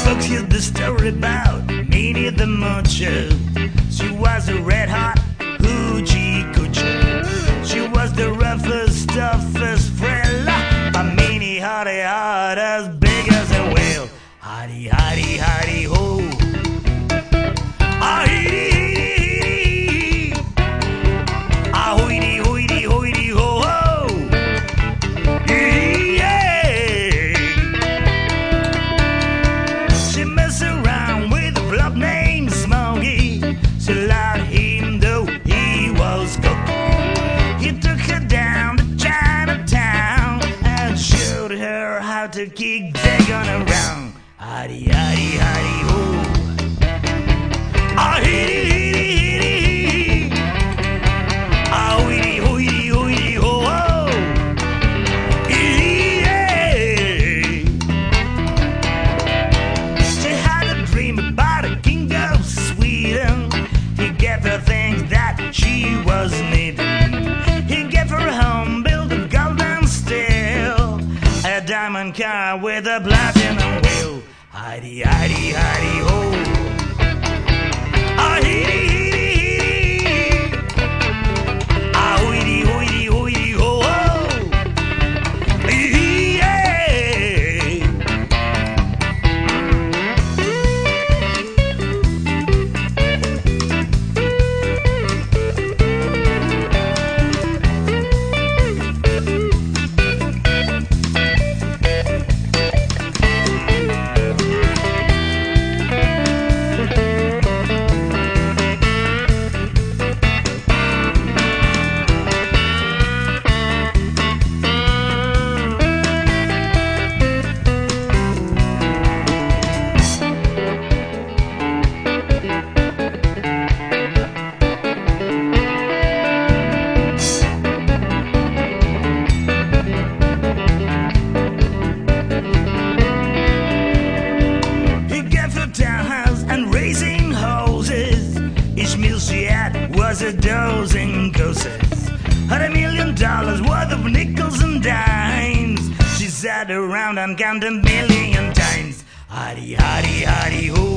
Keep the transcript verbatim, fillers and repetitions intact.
Folks hear the story about Minnie the Moocher. She was a red hot hoochie coocher. She was the roughest, toughest Frella, but Minnie had a heart as big as a whale. Hidey, hidey, hidey, ho. Ah, hidey, hidey, hidey. Ah, hoity, hoity, hoity, ho, ho. Yeah. She messed around with a bloke named Smokey. She loved him though he was cookie. He took her down to Chinatown and showed her how to kick Dagon around. Hidey, hidey, hidey, ho. Ah, hidey, hidey, hidey. Ah, hoity, hoity, hoity, ho, ho. Yeah. She had a dream about a king of Sweden. He gave her things that she was needing. He gave her a home built of gold and steel, a diamond car with a platinum wheel. Hidey, hidey, hidey, ho. Ah, hidey, hidey, hidey. Ah, hoity, hoity, hoity, ho, ho. Yeah. Was a dozen coasters, had a million dollars worth of nickels and dimes. She sat around and counted a million times. Hidey, hidey, hidey, ho.